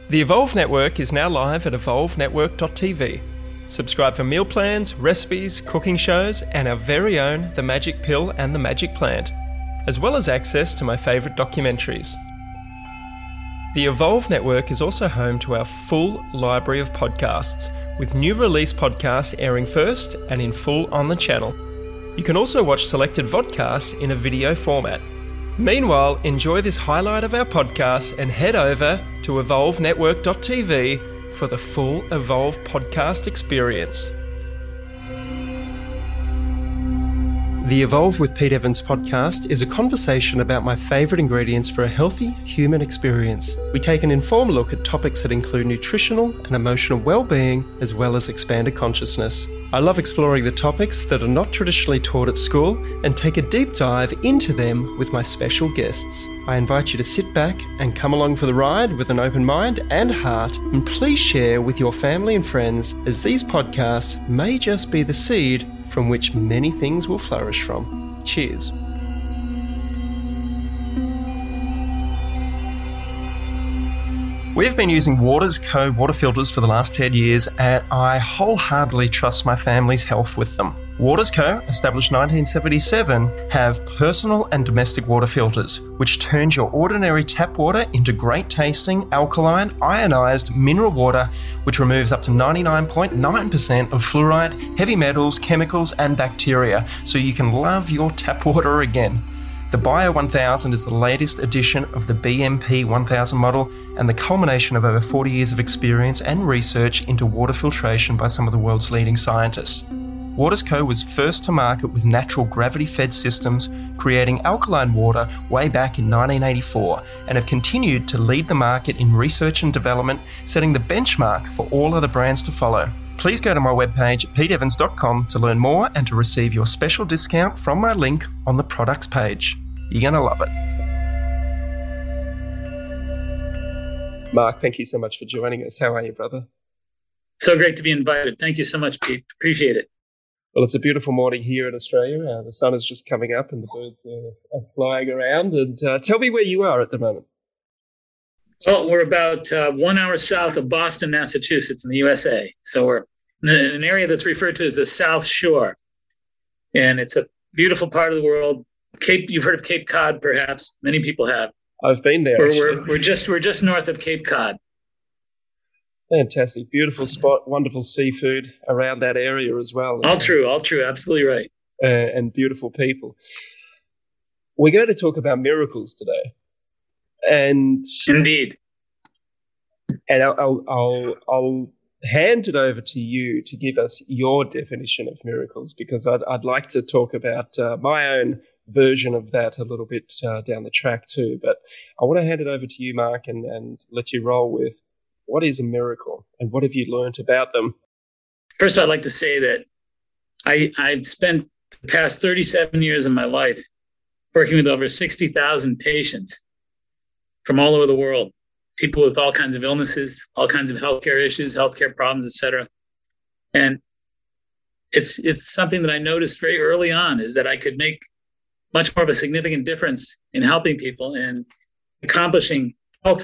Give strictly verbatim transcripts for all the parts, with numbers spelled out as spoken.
The Evolve Network is now live at evolve network dot t v. Subscribe for meal plans, recipes, cooking shows, and our very own The Magic Pill and The Magic Plant, as well as access to my favourite documentaries. The Evolve Network is also home to our full library of podcasts, with new release podcasts airing first and in full on the channel. You can also watch selected vodcasts in a video format. Meanwhile, enjoy this highlight of our podcast and head over to evolve network dot t v for the full Evolve podcast experience. The Evolve with Pete Evans podcast is a conversation about my favourite ingredients for a healthy human experience. We take an informed look at topics that include nutritional and emotional well-being, as well as expanded consciousness. I love exploring the topics that are not traditionally taught at school and take a deep dive into them with my special guests. I invite you to sit back and come along for the ride with an open mind and heart, and please share with your family and friends, as these podcasts may just be the seed from which many things will flourish from. Cheers. We've been using Waters Co water filters for the last ten years, and I wholeheartedly trust my family's health with them. Waters Co, established nineteen seventy-seven, have personal and domestic water filters, which turns your ordinary tap water into great tasting, alkaline, ionized mineral water, which removes up to ninety-nine point nine percent of fluoride, heavy metals, chemicals, and bacteria, so you can love your tap water again. The Bio one thousand is the latest edition of the B M P one thousand model and the culmination of over forty years of experience and research into water filtration by some of the world's leading scientists. Waters Co was first to market with natural gravity-fed systems, creating alkaline water way back in nineteen eighty-four, and have continued to lead the market in research and development, setting the benchmark for all other brands to follow. Please go to my webpage, pete evans dot com, to learn more and to receive your special discount from my link on the products page. You're going to love it. Mark, thank you so much for joining us. How are you, brother? So great to be invited. Thank you so much, Pete. Appreciate it. Well, it's a beautiful morning here in Australia. Uh, the sun is just coming up and the birds uh, are flying around. And uh, tell me where you are at the moment. Well, we're about uh, one hour south of Boston, Massachusetts in the U S A. So we're in an area that's referred to as the South Shore. And it's a beautiful part of the world. Cape, you've heard of Cape Cod, perhaps. Many people have. I've been there. We're, we're, we're just we're just north of Cape Cod. Fantastic. Beautiful spot, wonderful seafood around that area as well. All true, all true. Absolutely right. Uh, and beautiful people. We're going to talk about miracles today. And indeed. And I'll, I'll, I'll, I'll hand it over to you to give us your definition of miracles, because I'd, I'd like to talk about uh, my own version of that a little bit uh, down the track too. But I want to hand it over to you, Mark, and, and let you roll with what is a miracle and what have you learnt about them? First, I'd like to say that I, I've spent the past thirty-seven years of my life working with over sixty thousand patients from all over the world, people with all kinds of illnesses, all kinds of healthcare issues, healthcare problems, et cetera. And it's it's something that I noticed very early on, is that I could make much more of a significant difference in helping people and accomplishing health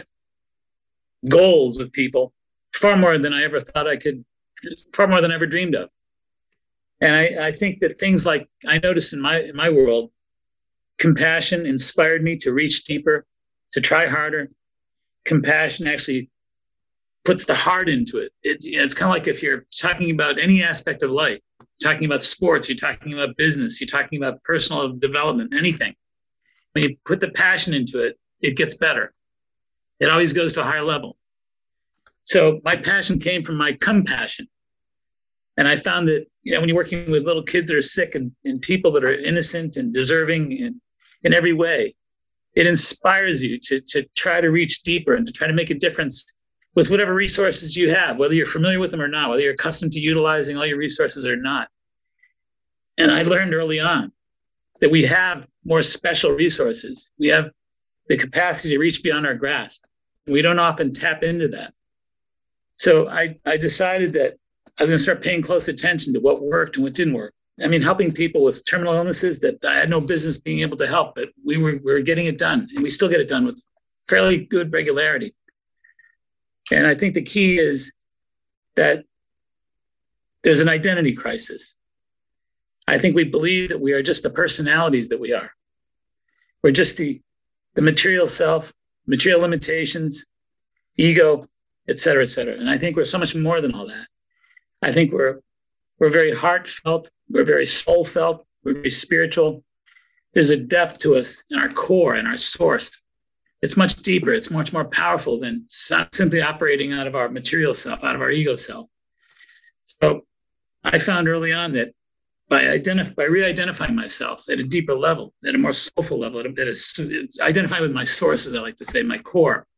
goals with people far more than I ever thought I could, far more than I ever dreamed of. And I, I think that things like I noticed in my in my world, compassion inspired me to reach deeper, to try harder. Compassion actually puts the heart into it. It's, you know, it's kind of like if you're talking about any aspect of life, you're talking about sports, you're talking about business, you're talking about personal development, anything. When you put the passion into it, it gets better. It always goes to a higher level. So my passion came from my compassion. And I found that, you know, when you're working with little kids that are sick and, and people that are innocent and deserving in, in every way, it inspires you to, to try to reach deeper and to try to make a difference with whatever resources you have, whether you're familiar with them or not, whether you're accustomed to utilizing all your resources or not. And I learned early on that we have more special resources. We have the capacity to reach beyond our grasp. We don't often tap into that. So I, I decided that I was going to start paying close attention to what worked and what didn't work. I mean, helping people with terminal illnesses that I had no business being able to help, but we were, we were getting it done, and we still get it done with fairly good regularity. And I think the key is that there's an identity crisis. I think we believe that we are just the personalities that we are. We're just the, the material self, material limitations, ego, et cetera, et cetera. And I think we're so much more than all that. I think we're we're very heartfelt, we're very soul-felt, we're very spiritual. There's a depth to us in our core and our source. It's much deeper, it's much more powerful than simply operating out of our material self, out of our ego self. So I found early on that by identif- by re-identifying myself at a deeper level, at a more soulful level, at a, at a, identifying with my source, as I like to say, my core,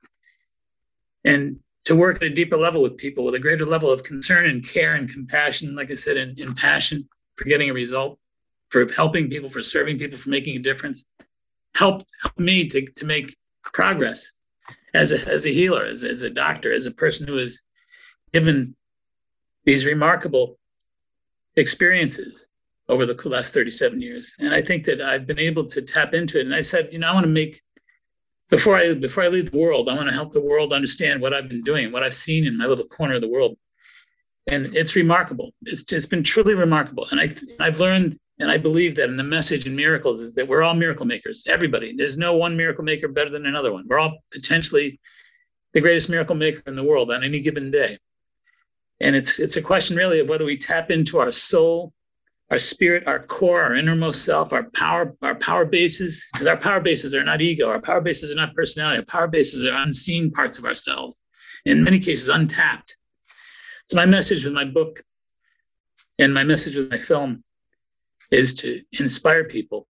and to work at a deeper level with people with a greater level of concern and care and compassion, like I said, and, and passion for getting a result, for helping people, for serving people, for making a difference, helped, helped me to, to make progress as a, as a healer, as, as a doctor, as a person who has given these remarkable experiences over the last thirty-seven years. And I think that I've been able to tap into it. And I said, you know, I want to make, before I before I leave the world, I want to help the world understand what I've been doing, what I've seen in my little corner of the world. And it's remarkable. It's just been truly remarkable. And I, I've learned, and I believe that in the message in miracles is that we're all miracle makers, everybody. There's no one miracle maker better than another one. We're all potentially the greatest miracle maker in the world on any given day. And it's it's a question really of whether we tap into our soul, our spirit, our core, our innermost self, our power, our power bases, because our power bases are not ego, our power bases are not personality, our power bases are unseen parts of ourselves, in many cases untapped. So my message with my book and my message with my film is to inspire people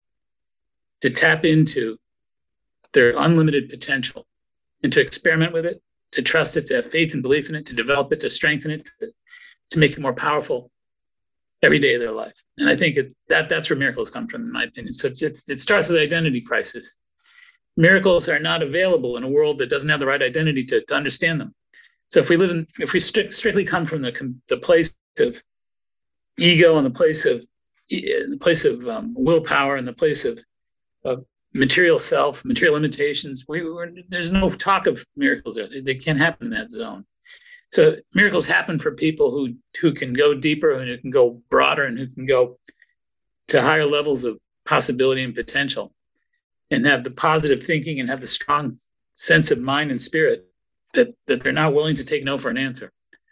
to tap into their unlimited potential and to experiment with it, to trust it, to have faith and belief in it, to develop it, to strengthen it, to, to make it more powerful every day of their life. And I think it, that that's where miracles come from, in my opinion. So it's, it, it starts with identity crisis. Miracles are not available in a world that doesn't have the right identity to, to understand them. So if we live in, if we strict, strictly come from the, the place of ego and the place of the place of um, willpower and the place of, of material self, material limitations, we, we're, there's no talk of miracles there. They, they can't happen in that zone. So miracles happen for people who who can go deeper and who can go broader and who can go to higher levels of possibility and potential and have the positive thinking and have the strong sense of mind and spirit that, that they're not willing to take no for an answer.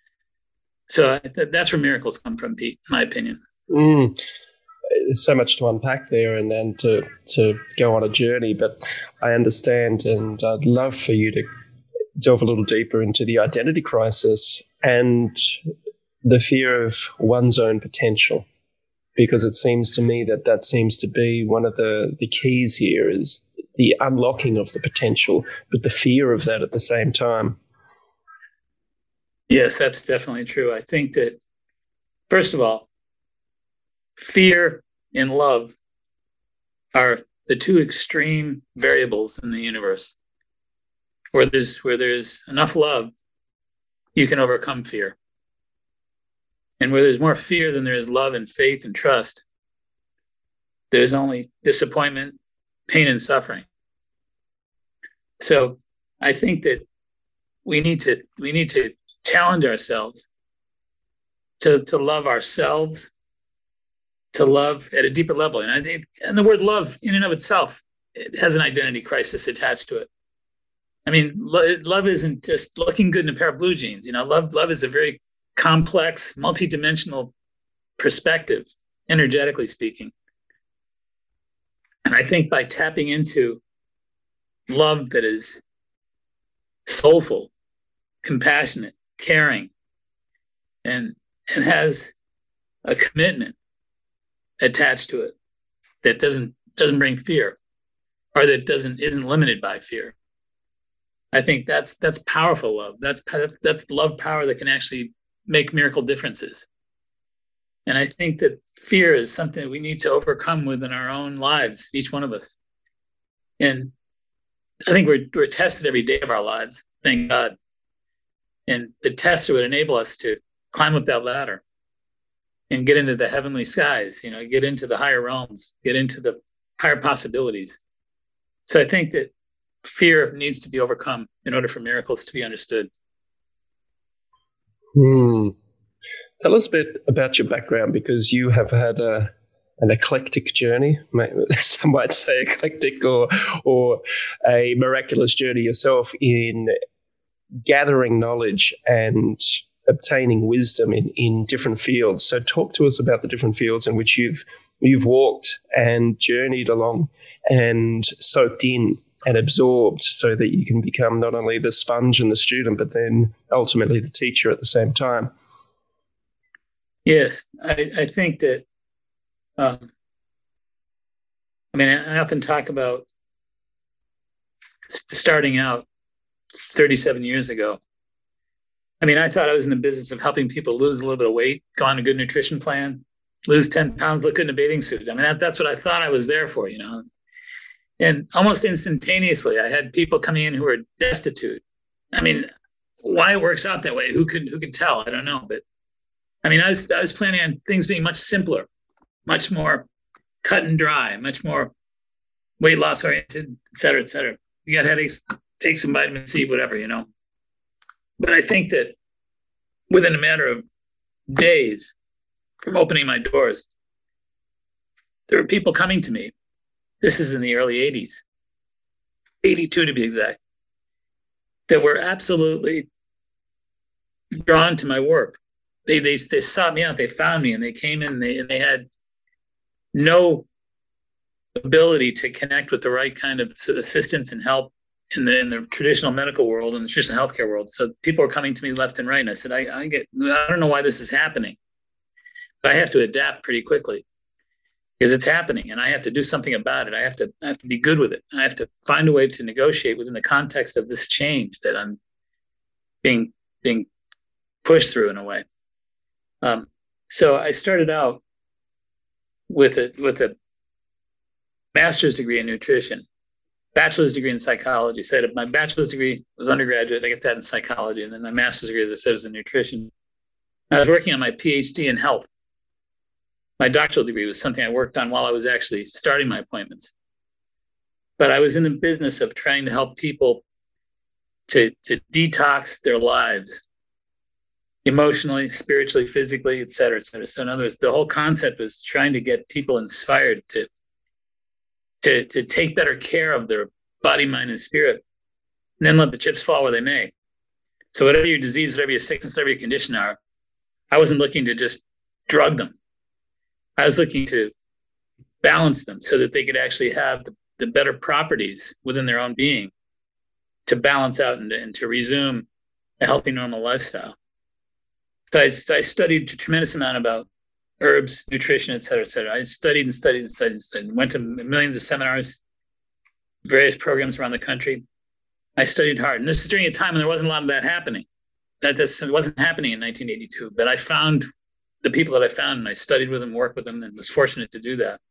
So that's where miracles come from, Pete, in my opinion. Mm. There's so much to unpack there and, and to, to go on a journey, but I understand, and I'd love for you to delve a little deeper into the identity crisis and the fear of one's own potential, because it seems to me that that seems to be one of the, the keys here is the unlocking of the potential, but the fear of that at the same time. Yes, that's definitely true. I think that, first of all, fear and love are the two extreme variables in the universe. Where there's where there's enough love, you can overcome fear. And where there's more fear than there is love and faith and trust, there's only disappointment, pain, and suffering. So I think that we need to we need to challenge ourselves to, to love ourselves, to love at a deeper level. And I think and the word love in and of itself, it has an identity crisis attached to it. I mean, lo- love isn't just looking good in a pair of blue jeans. You know, love love is a very complex, multidimensional perspective, energetically speaking. And I think by tapping into love that is soulful, compassionate, caring, and and has a commitment attached to it that doesn't doesn't bring fear, or that doesn't isn't limited by fear. I think that's that's powerful love. That's that's love power that can actually make miracle differences. And I think that fear is something that we need to overcome within our own lives, each one of us. And I think we're we're tested every day of our lives, thank God. And the test would enable us to climb up that ladder and get into the heavenly skies, you know, get into the higher realms, get into the higher possibilities. So I think that fear needs to be overcome in order for miracles to be understood. Hmm. Tell us a bit about your background, because you have had a, an eclectic journey. Some might say eclectic, or or a miraculous journey yourself in gathering knowledge and obtaining wisdom in, in different fields. So talk to us about the different fields in which you've you've walked and journeyed along and soaked in and absorbed, so that you can become not only the sponge and the student, but then ultimately the teacher at the same time. Yes, I, I think that, um, I mean, I often talk about starting out thirty-seven years ago. I mean, I thought I was in the business of helping people lose a little bit of weight, go on a good nutrition plan, lose ten pounds, look good in a bathing suit. I mean, that, that's what I thought I was there for, you know. And almost instantaneously, I had people coming in who were destitute. I mean, why it works out that way, who could who could tell? I don't know. But I mean, I was I was planning on things being much simpler, much more cut and dry, much more weight loss oriented, et cetera, et cetera. You got headaches, take some vitamin C, whatever, you know. But I think that within a matter of days from opening my doors, there were people coming to me. This is in the early eighties, eighty-two to be exact, that were absolutely drawn to my work. They they they sought me out. They found me, and they came in. And they and they had no ability to connect with the right kind of assistance and help in the in the traditional medical world and the traditional healthcare world. So people are coming to me left and right. And I said, I, I get, I don't know why this is happening, but I have to adapt pretty quickly because it's happening, and I have to do something about it. I have to, I have to be good with it. I have to find a way to negotiate within the context of this change that I'm being being pushed through in a way. Um, so I started out with a with a master's degree in nutrition, bachelor's degree in psychology. So my bachelor's degree was undergraduate. I got that in psychology. And then my master's degree, as I said, was in nutrition. I was working on my PhD in health. My doctoral degree was something I worked on while I was actually starting my appointments. But I was in the business of trying to help people to, to detox their lives emotionally, spiritually, physically, et cetera, et cetera. So in other words, the whole concept was trying to get people inspired to To, to take better care of their body, mind, and spirit, and then let the chips fall where they may. So whatever your disease, whatever your sickness, whatever your condition are, I wasn't looking to just drug them. I was looking to balance them so that they could actually have the, the better properties within their own being to balance out and, and to resume a healthy, normal lifestyle. So I, I studied a tremendous amount about herbs, nutrition, et cetera, et cetera. I studied and studied and studied and studied. Went to millions of seminars, various programs around the country. I studied hard. And this is during a time when there wasn't a lot of that happening. That this wasn't happening in nineteen eighty-two. But I found the people that I found, and I studied with them, worked with them, and was fortunate to do that.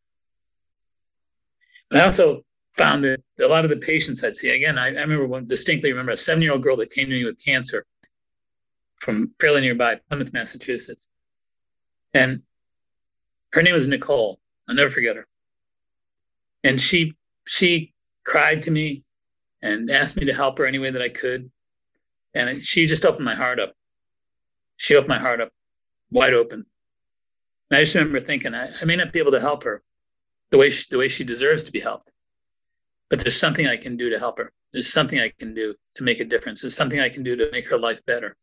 And I also found that a lot of the patients I'd see, again, I, I remember one, distinctly remember a seven-year-old girl that came to me with cancer from fairly nearby, Plymouth, Massachusetts. And her name was Nicole. I'll never forget her. And she she cried to me and asked me to help her any way that I could. And she just opened my heart up. She opened my heart up wide open. And I just remember thinking, I, I may not be able to help her the way she, the way she deserves to be helped, but there's something I can do to help her. There's something I can do to make a difference. There's something I can do to make her life better.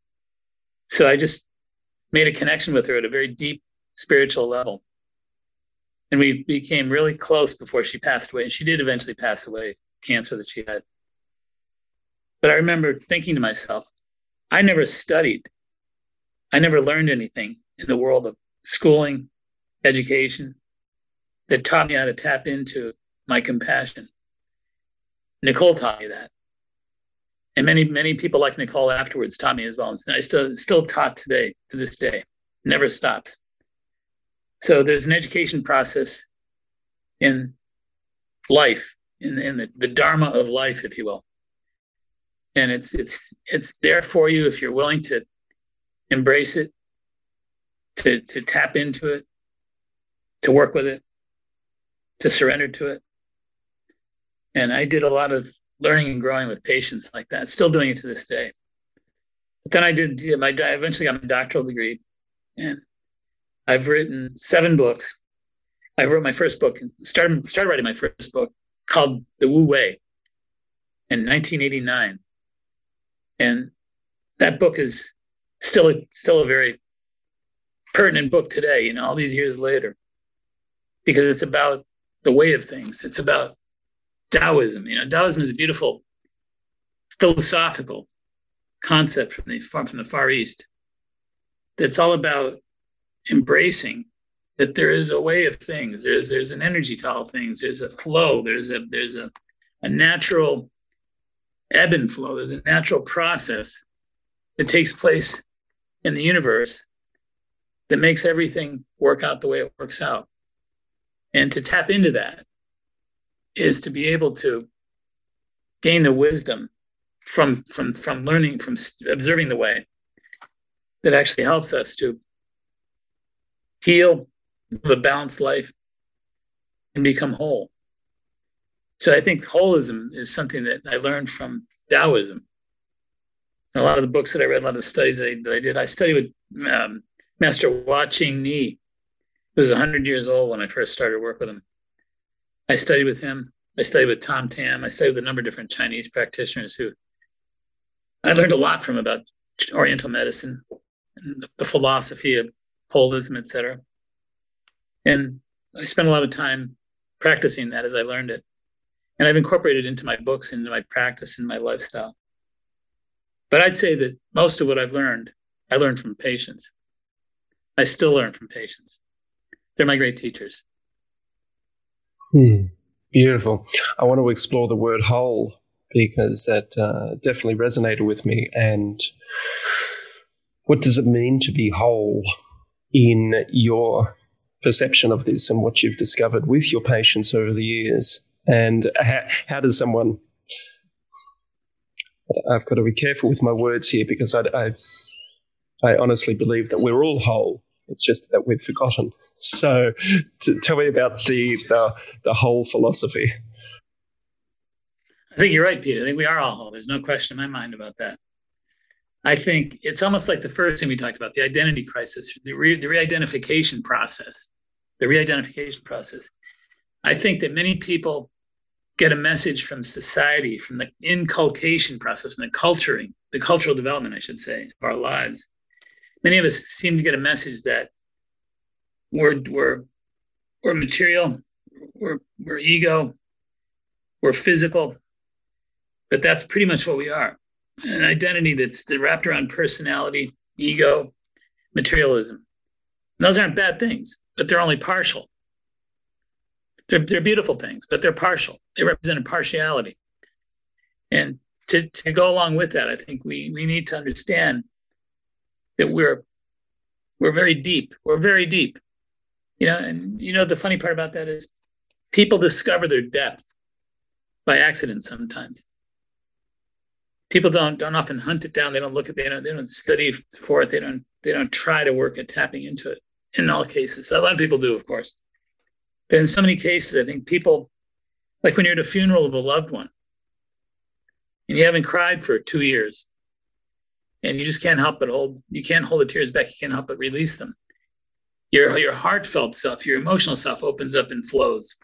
So I just made a connection with her at a very deep spiritual level. And we became really close before she passed away. And she did eventually pass away, cancer that she had. But I remember thinking to myself, I never studied. I never learned anything in the world of schooling, education, that taught me how to tap into my compassion. Nicole taught me that. And many, many people like Nicole afterwards taught me as well. And I still, still taught today, to this day. Never stops. So there's an education process in life, in, in the, the dharma of life, if you will. And it's it's it's there for you if you're willing to embrace it, to to tap into it, to work with it, to surrender to it. And I did a lot of learning and growing with patients like that, still doing it to this day. But then I did my I eventually got my doctoral degree, and I've written seven books. I wrote my first book, started started writing my first book called The Wu Wei in nineteen eighty-nine, and that book is still a, still a very pertinent book today. You know, all these years later, because it's about the way of things. It's about Taoism. You know, Taoism is a beautiful philosophical concept from the from the Far East. That's all about embracing that there is a way of things. There's there's an energy to all things. There's a flow. There's a there's a, a natural ebb and flow. There's a natural process that takes place in the universe that makes everything work out the way it works out. And to tap into that is to be able to gain the wisdom from from from learning, from observing the way, that actually helps us to heal, live a balanced life, and become whole. So I think holism is something that I learned from Taoism. A lot of the books that I read, a lot of the studies that I, that I did, I studied with um, Master Hua Qing Ni, who was one hundred years old when I first started work with him. I studied with him. I studied with Tom Tam. I studied with a number of different Chinese practitioners who I learned a lot from about Oriental medicine and the philosophy of holism, et cetera. And I spent a lot of time practicing that as I learned it. And I've incorporated it into my books, into my practice, and my lifestyle. But I'd say that most of what I've learned, I learned from patients. I still learn from patients. They're my great teachers. Hmm. Beautiful. I want to explore the word whole, because that uh, definitely resonated with me. And what does it mean to be whole in your perception of this and what you've discovered with your patients over the years? And how, how does someone... I've got to be careful with my words here, because I, I, I honestly believe that we're all whole. It's just that we've forgotten. So t- tell me about the, the the whole philosophy. I think you're right, Peter. I think we are all whole. There's no question in my mind about that. I think it's almost like the first thing we talked about, the identity crisis, the, re- the re-identification process, the re-identification process. I think that many people get a message from society, from the inculcation process and the culturing, the cultural development, I should say, of our lives. Many of us seem to get a message that we're, we're, we're material, we're, we're ego, we're physical, but that's pretty much what we are. An identity that's wrapped around personality, ego, materialism. Those aren't bad things, but they're only partial. They're, they're beautiful things, but they're partial. They represent a partiality. And to, to go along with that, I think we, we need to understand that we're we're very deep. We're very deep. You know, and you know the funny part about that is people discover their depth by accident sometimes. People don't don't often hunt it down. They don't look at it, they don't they don't study for it. They don't they don't try to work at tapping into it in all cases. A lot of people do, of course. But in so many cases, I think people, like when you're at a funeral of a loved one and you haven't cried for two years and you just can't help but hold, you can't hold the tears back, you can't help but release them. Your, your heartfelt self, your emotional self opens up and flows.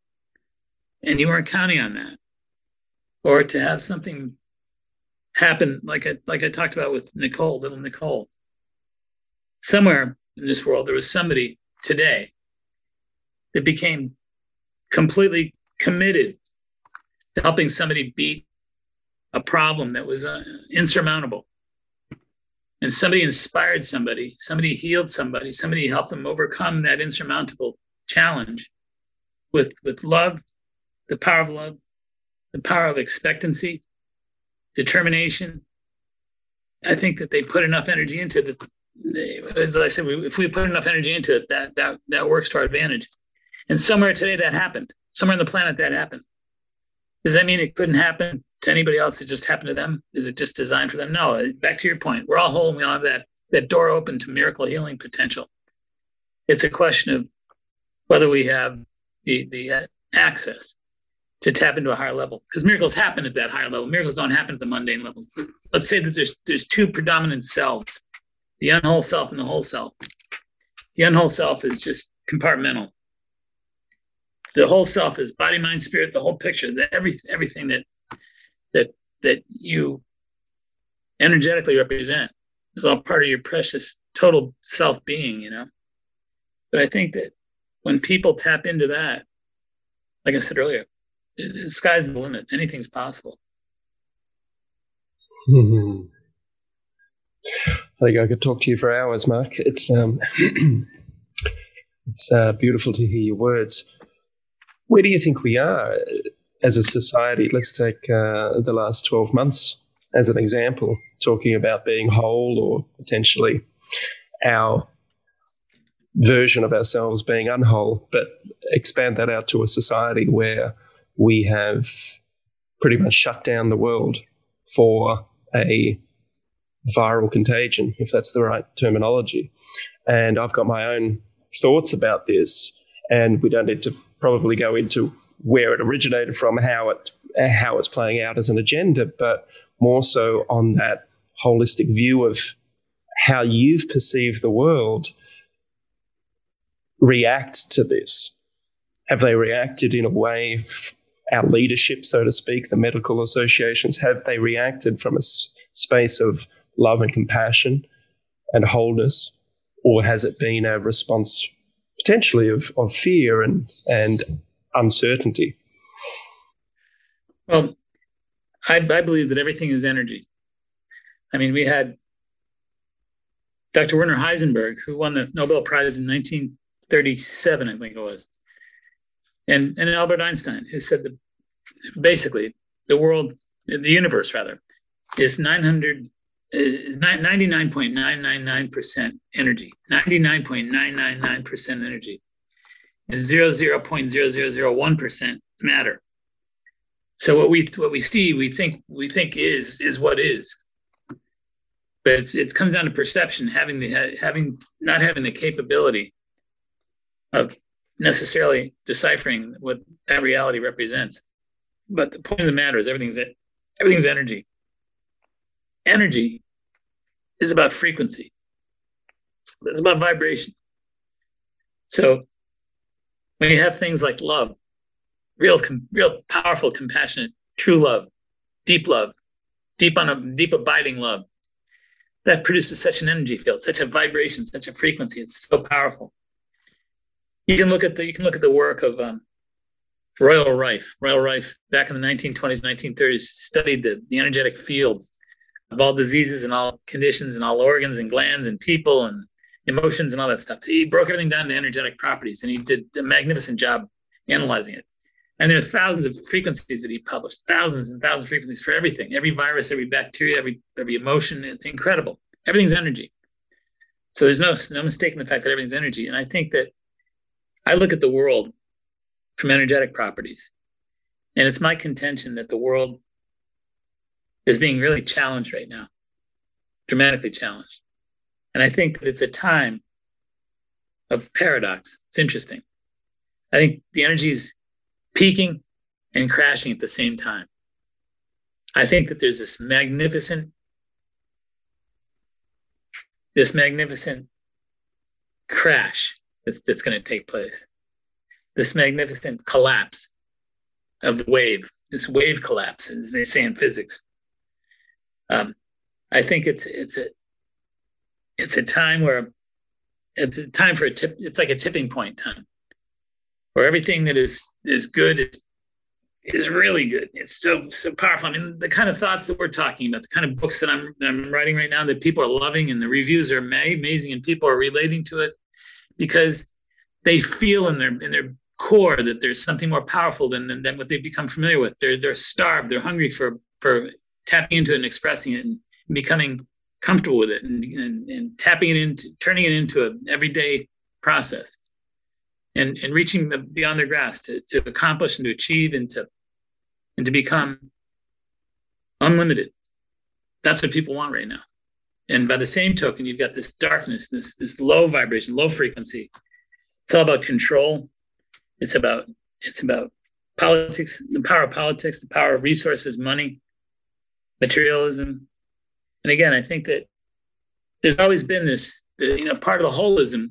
And you weren't counting on that. Or to have something happen like I, like I talked about with Nicole, little Nicole. Somewhere in this world, there was somebody today that became completely committed to helping somebody beat a problem that was uh, insurmountable. And somebody inspired somebody, somebody healed somebody, somebody helped them overcome that insurmountable challenge with, with love, the power of love, the power of expectancy, determination. I think that they put enough energy into it. They, as I said, we, if we put enough energy into it, that, that, that works to our advantage. And somewhere today that happened. Somewhere on the planet that happened. Does that mean it couldn't happen to anybody else? It just happened to them? Is it just designed for them? No. Back to your point. We're all whole and we all have that, that door open to miracle healing potential. It's a question of whether we have the, the uh, access. to tap into a higher level, because miracles happen at that higher level. Miracles don't happen at the mundane levels. Let's say that there's there's two predominant selves, the unwhole self and the whole self. The unwhole self is just compartmental. The whole self is body, mind, spirit, the whole picture, the, every, everything that that that you energetically represent is all part of your precious total self-being, you know. But I think that when people tap into that, like I said earlier, the sky's the limit. Anything's possible. Mm-hmm. I think I could talk to you for hours, Mark. It's um, it's uh, beautiful to hear your words. Where do you think we are as a society? Let's take uh, the last twelve months as an example, talking about being whole or potentially our version of ourselves being unwhole, but expand that out to a society where we have pretty much shut down the world for a viral contagion, if that's the right terminology. And I've got my own thoughts about this, and we don't need to probably go into where it originated from, how it how it's playing out as an agenda, but more so on that holistic view of how you've perceived the world react to this. Have they reacted in a way, our leadership, so to speak, the medical associations, have they reacted from a s- space of love and compassion and wholeness, or has it been a response potentially of, of fear and, and uncertainty? Well, I, I believe that everything is energy. I mean, we had Doctor Werner Heisenberg, who won the Nobel Prize in nineteen thirty-seven, I think it was, and, and Albert Einstein, who said that basically the world, the universe rather, is nine hundred, is ninety-nine point nine nine nine percent energy, ninety-nine point nine nine nine percent energy, and zero point zero zero zero one percent matter. So what we what we see, we think we think is is what is, but it's, it comes down to perception, having the having not having the capability of necessarily deciphering what that reality represents. But the point of the matter is everything's everything's energy. Energy is about frequency. It's about vibration. So when you have things like love, real, real powerful, compassionate, true love, deep love, deep on a deep abiding love, that produces such an energy field, such a vibration, such a frequency. It's so powerful. You can look at the you can look at the work of um, Royal Rife. Royal Rife, back in the nineteen twenties, nineteen thirties, studied the, the energetic fields of all diseases and all conditions and all organs and glands and people and emotions and all that stuff. He broke everything down to energetic properties, and he did a magnificent job analyzing it. And there are thousands of frequencies that he published, thousands and thousands of frequencies for everything, every virus, every bacteria, every every emotion. It's incredible. Everything's energy. So there's no no mistaking the fact that everything's energy. And I think that I look at the world from energetic properties, and it's my contention that the world is being really challenged right now, dramatically challenged. And I think that it's a time of paradox. It's interesting. I think the energy is peaking and crashing at the same time. I think that there's this magnificent, this magnificent crash that's, that's going to take place. This magnificent collapse of the wave, this wave collapse, as they say in physics. Um, I think it's it's a it's a time where it's a time for a tip. It's like a tipping point time, where everything that is is good is is really good. It's so so powerful. I mean, the kind of thoughts that we're talking about, the kind of books that I'm that I'm writing right now that people are loving, and the reviews are amazing, and people are relating to it because they feel in their in their core that there's something more powerful than than, than what they've become familiar with. They're they're starved. They're hungry for for tapping into it and expressing it and becoming comfortable with it and, and, and tapping it into, turning it into an everyday process and, and reaching beyond their grasp to, to accomplish and to achieve and to, and to become unlimited. That's what people want right now. And by the same token, you've got this darkness, this, this low vibration, low frequency. It's all about control. It's about, it's about politics, the power of politics, the power of resources, money, materialism. And again, I think that there's always been this, you know, part of the holism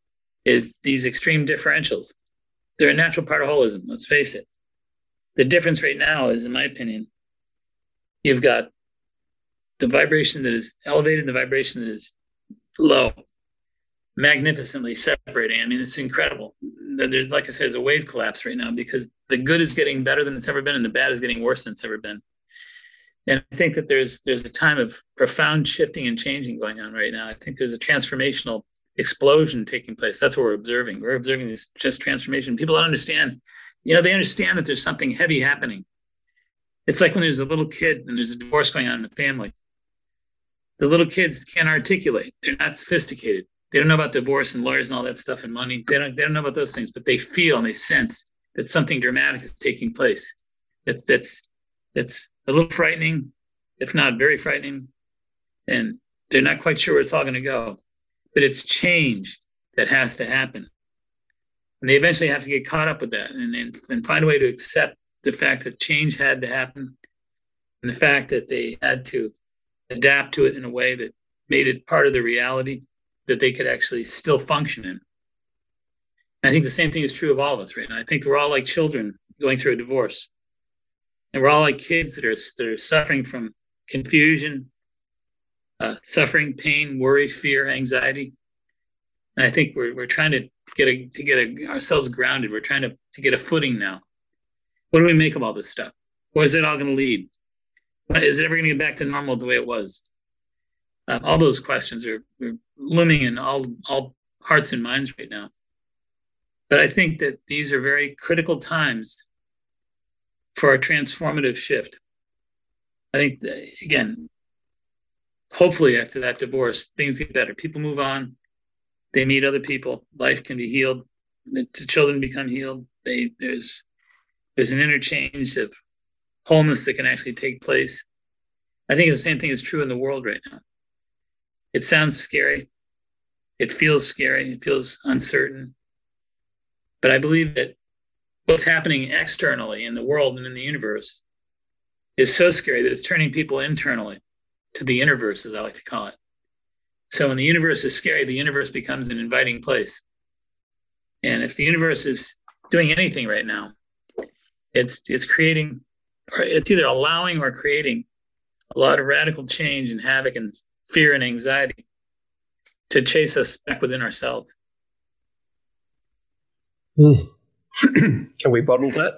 is these extreme differentials. They're a natural part of holism, let's face it. The difference right now is, in my opinion, you've got the vibration that is elevated and the vibration that is low, magnificently separating. I mean, it's incredible. There's, like I said, there's a wave collapse right now because the good is getting better than it's ever been and the bad is getting worse than it's ever been. And I think that there's there's a time of profound shifting and changing going on right now. I think there's a transformational explosion taking place. That's what we're observing. We're observing this just transformation. People don't understand. You know, they understand that there's something heavy happening. It's like when there's a little kid and there's a divorce going on in the family. The little kids can't articulate. They're not sophisticated. They don't know about divorce and lawyers and all that stuff and money. They don't, they don't know about those things, but they feel and they sense that something dramatic is taking place. That's, that's, that's a little frightening, if not very frightening. And they're not quite sure where it's all going to go. But it's change that has to happen. And they eventually have to get caught up with that and, and, and find a way to accept the fact that change had to happen and the fact that they had to adapt to it in a way that made it part of the reality that they could actually still function in. And I think the same thing is true of all of us right now. I think we're all like children going through a divorce. And we're all like kids that are, that are suffering from confusion, uh, suffering, pain, worry, fear, anxiety. And I think we're we're trying to get a, to get a, ourselves grounded. We're trying to, to get a footing now. What do we make of all this stuff? Where is it all going to lead? Is it ever going to get back to normal the way it was? Uh, all those questions are, are looming in all, all hearts and minds right now. But I think that these are very critical times for a transformative shift. I think, that, again, hopefully after that divorce, things get better. People move on. They meet other people. Life can be healed. The children become healed. They, there's, there's an interchange of wholeness that can actually take place. I think the same thing is true in the world right now. It sounds scary. It feels scary. It feels uncertain. But I believe that what's happening externally in the world and in the universe is so scary that it's turning people internally to the universe, as I like to call it. So when the universe is scary, the universe becomes an inviting place. And if the universe is doing anything right now, it's it's creating, or it's either allowing or creating a lot of radical change and havoc and fear and anxiety to chase us back within ourselves. Mm. Can we bottle that?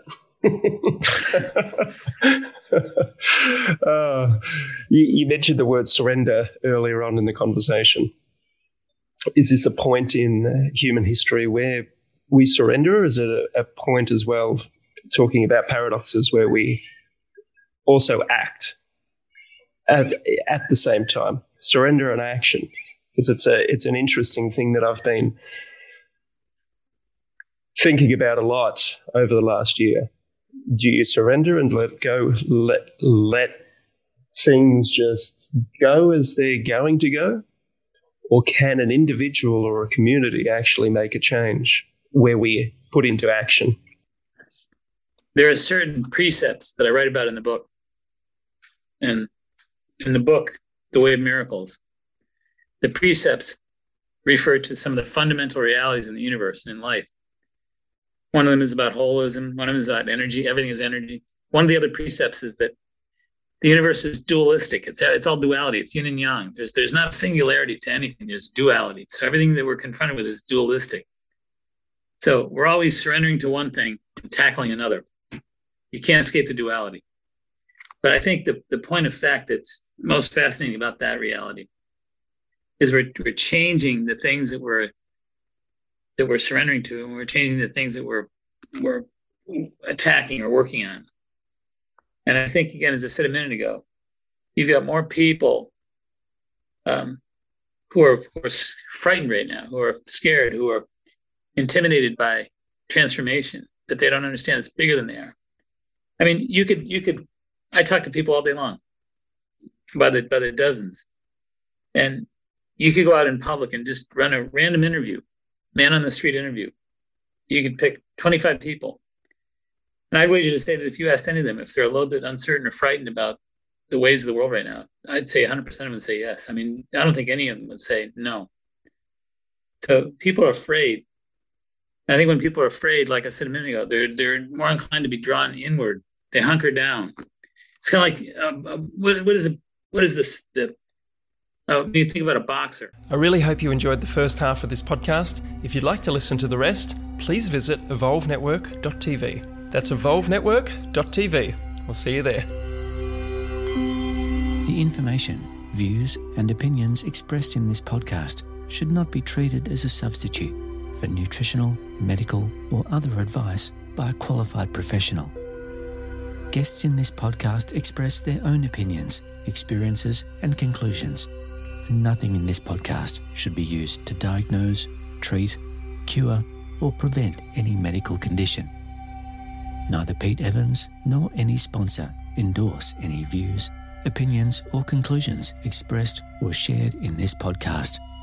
uh, you, you mentioned the word surrender earlier on in the conversation. Is this a point in uh, human history where we surrender, or is it a, a point as well, talking about paradoxes, where we also act at, at the same time? Surrender and action. Because it's a it's an interesting thing that I've been thinking about a lot over the last year. Do you surrender and let go, let let things just go as they're going to go? Or can an individual or a community actually make a change where we put into action? There are certain precepts that I write about in the book. And in the book, The Way of Miracles, the precepts refer to some of the fundamental realities in the universe and in life. One of them is about holism. One of them is about energy. Everything is energy. One of the other precepts is that the universe is dualistic. It's it's all duality. It's yin and yang. There's there's not singularity to anything. There's duality. So everything that we're confronted with is dualistic. So we're always surrendering to one thing and tackling another. You can't escape the duality. But I think the, the point of fact that's most fascinating about that reality is we're we're changing the things that we're that we're surrendering to, and we're changing the things that we're we're attacking or working on. And I think, again, as I said a minute ago, you've got more people um, who are, who are frightened right now, who are scared, who are intimidated by transformation, that they don't understand it's bigger than they are. I mean, you could you could. I talk to people all day long, by the by the dozens, and you could go out in public and just run a random interview. Man on the street interview. You could pick twenty-five people. And I'd wager to say that if you asked any of them, if they're a little bit uncertain or frightened about the ways of the world right now, I'd say one hundred percent of them would say yes. I mean, I don't think any of them would say no. So people are afraid. I think when people are afraid, like I said a minute ago, they're they're more inclined to be drawn inward. They hunker down. It's kind of like uh, what what is it, what is this? The uh, when you think about a boxer. I really hope you enjoyed the first half of this podcast. If you'd like to listen to the rest, please visit evolve network dot t v. That's evolve network dot t v. We'll see you there. The information, views, and opinions expressed in this podcast should not be treated as a substitute for nutritional, medical, or other advice by a qualified professional. Guests in this podcast express their own opinions, experiences, and conclusions. Nothing in this podcast should be used to diagnose, treat, cure, or prevent any medical condition. Neither Pete Evans nor any sponsor endorse any views, opinions, or conclusions expressed or shared in this podcast.